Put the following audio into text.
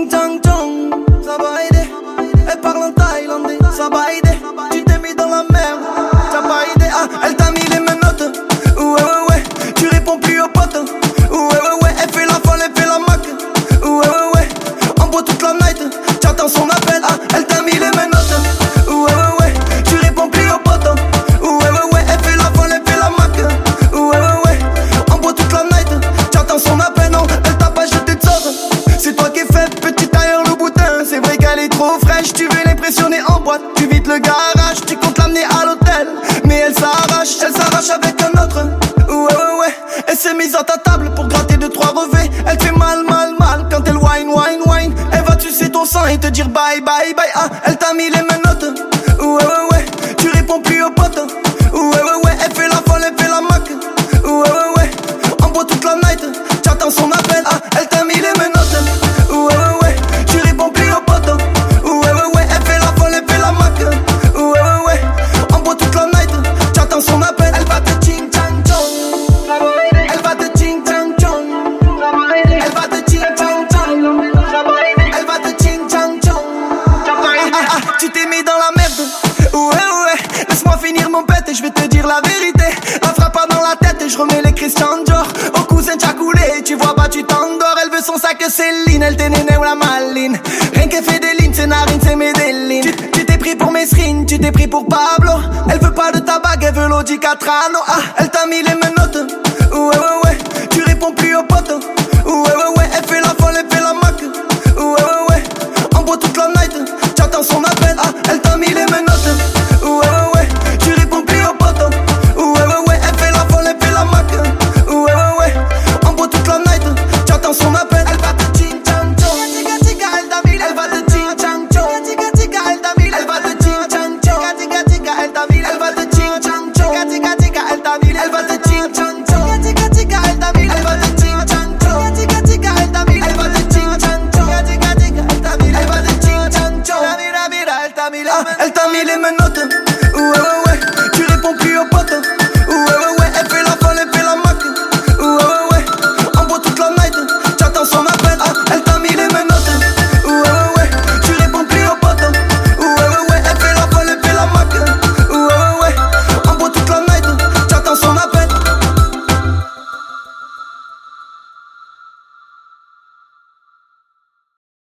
ching chang chong. Ça va aider. Elle parle en thaïlandais, ça va aider. Tu t'es mis dans la merde, ça va aider. Ah, elle t'a mis les menottes. Ouais, ouais, ouais. Tu réponds plus aux potes. Ouais, ouais, ouais. Elle fait la folle, elle fait la mac. Ouais, ouais, ouais. En bois toute la night. J'attends son appel. Ah, elle t'a mis les menottes. Ouais, ouais, ouais. Tu réponds plus aux potes. Ouais, ouais, ouais. Elle fait la folle, elle fait la mac. Ouais, ouais, ouais. En bois toute la night. J'attends son appel. Non, elle t'a pas jeté de sorte. C'est toi qui es fait, petit tailleur le boutin. C'est vrai qu'elle est trop fraîche. Tu veux l'impressionner en boîte. Tu vides le garage. Tu comptes l'amener à l'hôtel. Mais elle s'arrache avec un autre. Ouais, ouais, ouais. Elle s'est mise à ta table pour gratter 2-3 revêts. Elle fait mal, mal, mal quand elle whine, whine, whine. Elle va sucer ton sang et te dire bye, bye, bye. Ah, elle t'a mis les menottes. Ouais, ouais, ouais. Tu réponds plus aux potes. Ouais, ouais, ouais. Elle fait la folle, elle fait la mac. Ouais, ouais, ouais. En bois toute la night. J'attends son appel. Ah, elle t'a mis les menottes. Ouais, ouais, ouais. Tu réponds plus aux potes. Ouais, ouais, ouais. Elle fait la folle, elle fait la mac. Ouais, ouais, ouais. En bois toute la night. J'attends son appel. Elle va te ching chang chong. Elle va te ching chang chong. Elle va te ching chang chong. Elle va te ching chang chong. Ah, tu t'es mis dans la merde. Ouais, ouais. Laisse-moi finir mon pète et je vais te dire la vérité. La frappe pas dans la tête et je remets les Christian Dior. Au cousin t'as coulé, tu vois pas tu t'endors. Elle veut son sac Céline, elle t'est néné ou la maline. Rien qu'elle fait des lignes, c'est narine, c'est Medellin. Tu t'es pris pour Mesrine, tu t'es pris pour Pablo. Elle veut pas de ta bague, elle veut l'Audi Catrano. Ah, elle t'a mis les mains